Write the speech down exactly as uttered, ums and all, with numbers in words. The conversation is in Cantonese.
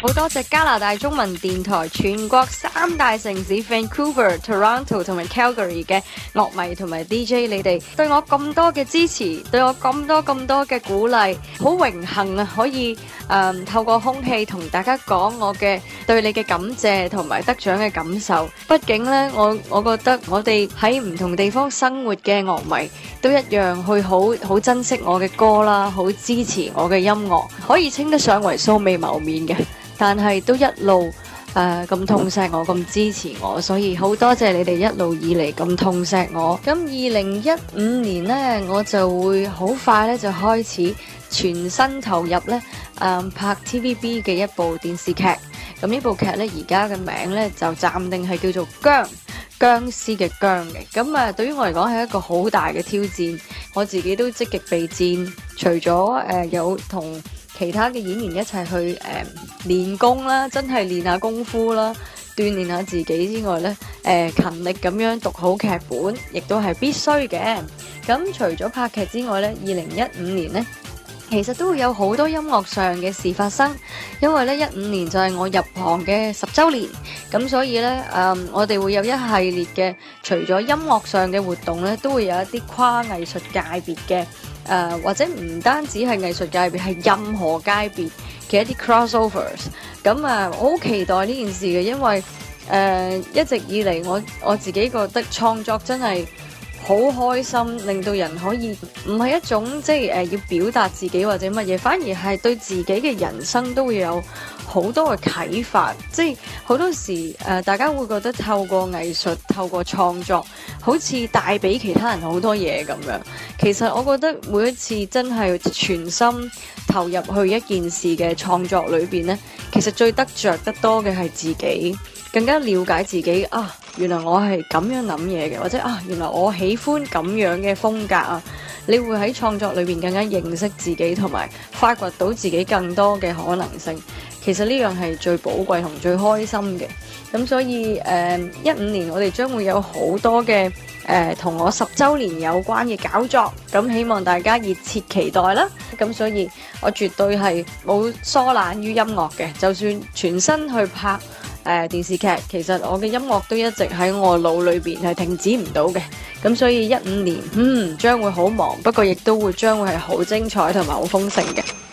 好多謝加拿大中文電台全國三大城市 Vancouver、Toronto 同埋 Calgary 嘅樂迷同埋 D J， 你哋對我咁多嘅支持，對我咁多咁多嘅鼓勵，好榮幸啊！可以誒、嗯、透過空氣同大家講我嘅對你嘅感謝同埋得獎嘅感受。畢竟呢，我我覺得我哋喺唔同地方生活嘅樂迷都一樣去好好珍惜我嘅歌啦，好支持我嘅音樂，可以稱得上為素未謀面嘅。但係都一路誒咁痛錫我，咁支持我，所以好多謝你哋一路以嚟咁痛錫我。咁二零一五年呢，我就會好快咧就開始全身投入咧誒、嗯、拍 T V B 嘅一部電視劇。咁呢部劇咧而家嘅名咧就暫定係叫做僵，僵屍嘅僵嘅。咁啊，對於我嚟講係一個好大嘅挑戰，我自己都積極備戰，除咗誒、呃、有同其他嘅演員一齊去誒、呃、練功啦，真係練下功夫啦，鍛鍊下自己之外呢，誒、呃、勤力咁樣讀好劇本，亦都係必須嘅。咁除咗拍劇之外呢，二零一五年呢，其實都會有好多音樂上嘅事發生，因為呢一五年就係我入行嘅十週年，咁所以呢，誒、呃、我哋會有一系列嘅，除咗音樂上嘅活動呢，都會有一啲跨藝術界別嘅。誒、呃、或者唔單止係藝術界別，係任何界別嘅一啲 crossovers。咁啊，我好期待呢件事嘅，因為誒、呃、一直以嚟我我自己覺得創作真係好開心，令到人可以唔係一種即係誒、呃、要表達自己或者乜嘢，反而係對自己嘅人生都會有好多嘅啟發。即係好多時誒、呃，大家會覺得透過藝術、透過創作，好似帶俾其他人好多嘢咁樣。其實我覺得每一次真係全心投入去一件事嘅創作裏邊呢，其實最得着得多嘅係自己，更加了解自己啊！原來我係咁樣諗嘢嘅，或者啊，原來我喜歡咁樣嘅風格啊！你會喺創作裏邊更加認識自己，同埋發掘到自己更多嘅可能性。其實呢樣係最寶貴同最開心嘅。咁所以誒，一五年我哋將會有好多嘅誒同我十週年有關嘅搞作，咁希望大家熱切期待啦。咁所以我絕對係冇疏懶於音樂嘅，就算全身去拍誒、呃、電視劇，其實我嘅音樂都一直喺我腦裏邊係停止唔到嘅。咁所以一五年嗯將會好忙，不過亦都會將會係好精彩同埋好豐盛嘅。